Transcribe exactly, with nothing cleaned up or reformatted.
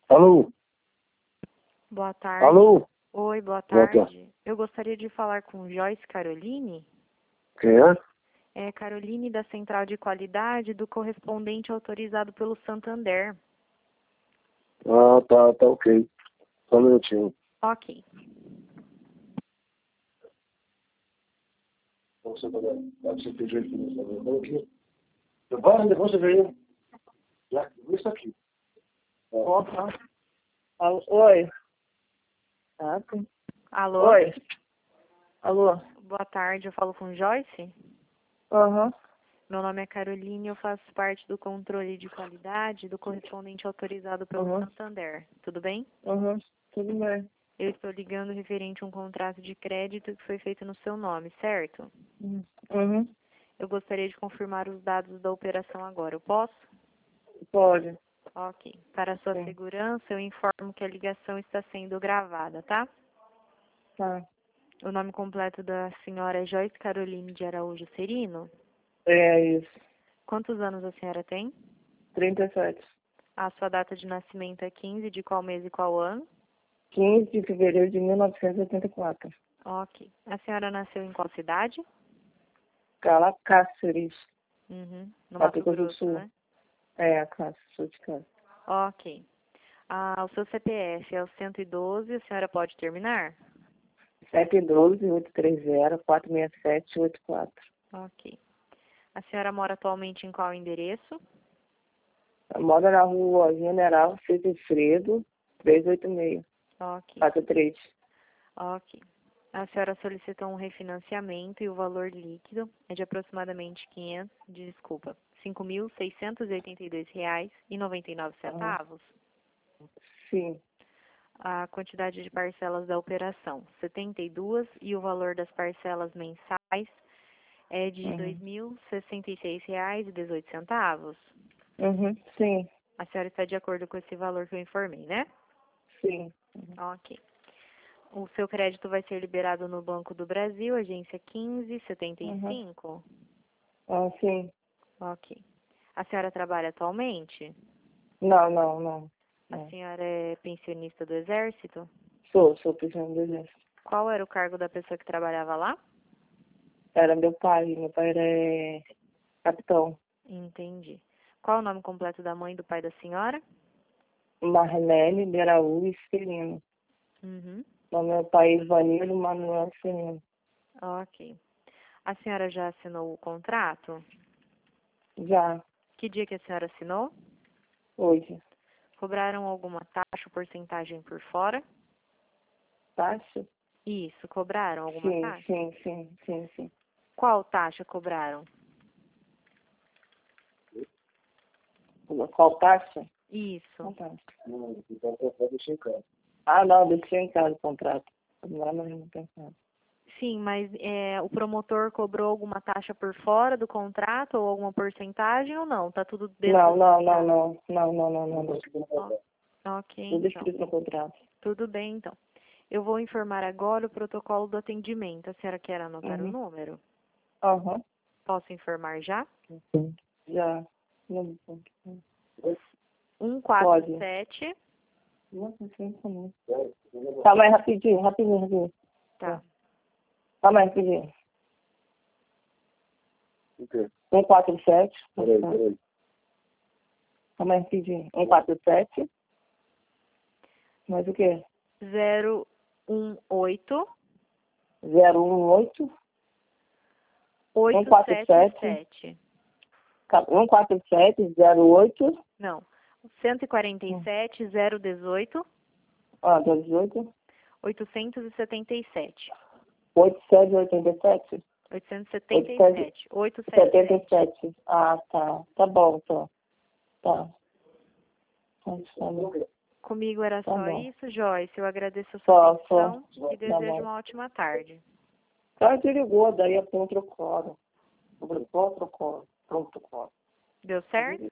Alô? Boa tarde. Alô? Oi, boa Boa tarde. tarde. Eu gostaria de falar com Joyce Caroline. Quem é? É Caroline da Central de Qualidade do correspondente autorizado pelo Santander. Ah, tá, tá ok. Só um minutinho. Ok. Você vai pode ser pedir aqui no salão aqui. Vai, depois você vem. Já, isso aqui. Opa. Alô, oi. Ah, sim. Alô? Oi. Alô. Boa tarde, eu falo com Joyce. Aham. Meu nome é Caroline, eu faço parte do controle de qualidade do correspondente autorizado pelo Uhum. Santander. Tudo bem? Aham. Tudo bem. Eu estou ligando referente a um contrato de crédito que foi feito no seu nome, certo? Uhum. Eu gostaria de confirmar os dados da operação agora. Eu posso? Pode. Ok. Para sua Sim. segurança, eu informo que a ligação está sendo gravada, tá? Tá. O nome completo da senhora é Joyce Caroline de Araújo Serino. É isso. Quantos anos a senhora tem? trinta e sete. A sua data de nascimento é quinze de qual mês e qual ano? quinze de fevereiro de mil novecentos e oitenta e quatro. Ok. A senhora nasceu em qual cidade? Calacáceres. Uhum. No Mato Mato Grosso do Grosso, Sul. né? É, a casa. Sou de casa. Ok. Ah, o seu C P F é o cento e doze, a senhora pode terminar? sete um dois, oito três zero, quatro seis sete, oito quatro. Ok. A senhora mora atualmente em qual endereço? Eu moro na rua General Cícero trezentos e oitenta e seis. Ok. quatro três. Ok. A senhora solicitou um refinanciamento e o valor líquido é de aproximadamente quinhentos, desculpa, cinco mil seiscentos e oitenta e dois reais e noventa e nove Ah, centavos. sim. A quantidade de parcelas da operação, setenta e duas, e o valor das parcelas mensais é de dois Uhum. mil sessenta e seis reais e dezoito centavos. Uhum. Sim. A senhora está de acordo com esse valor que eu informei, né? Sim. Ok. O seu crédito vai ser liberado no Banco do Brasil, agência quinze setenta e Uhum. cinco. Ah, sim. Ok. A senhora trabalha atualmente? Não, não, não. A não. senhora é pensionista do Exército? Sou, sou prisão do exército. Qual era o cargo da pessoa que trabalhava lá? Era meu pai, meu pai era é, capitão. Entendi. Qual o nome completo da mãe e do pai da senhora? Marlene de Araújo Serino. Uhum. O meu pai é Ivanildo Manuel Serino. Ok. A senhora já assinou o contrato? Já, Que dia que a senhora assinou? hoje. Cobraram alguma taxa ou porcentagem por fora? Taxa? Isso, cobraram alguma Sim, taxa? sim, sim, sim, sim. Qual taxa cobraram? Qual taxa? Isso. Qual taxa? Não, então eu vou deixar em casa. Ah, não, deixei em casa o contrato. Lá no Rio Pensado. Sim, mas é, o promotor cobrou alguma taxa por fora do contrato ou alguma porcentagem ou não? Tá tudo dentro Não, do não, não, contrato? não, não, não, não, não. não. Ó, ok, Tudo então. escrito no contrato. Tudo bem, então. Eu vou informar agora o protocolo do atendimento. A senhora quer anotar o Uhum. número? Aham. Posso informar já? Já. Não, um quatro pode. sete. Nossa, sim, também. Calma aí, rapidinho, rapidinho, rapidinho. Tá. Calma aí, rapidinho. O quê? um quatro sete. Peraí, peraí. Calma aí, rapidinho. um quatro sete. Mais o quê? zero um oito zero um oito. oito quatro sete sete. sete. um quatro sete, zero oito. Não. cento e quarenta e sete, zero dezoito, Ah, dezoito. oitocentos e setenta e sete. oito sete oito sete. oitocentos e setenta e sete. oitocentos e setenta setenta e e sete. Ah, tá. Tá bom, então. Tá. Tá bom. Comigo era Tá só bom. isso, Joyce. Eu agradeço a Só, sua só. atenção e Tá desejo bom. uma ótima tarde. Ela desligou, daí é ponto coro. Ponto coro. Ponto coro. Deu certo?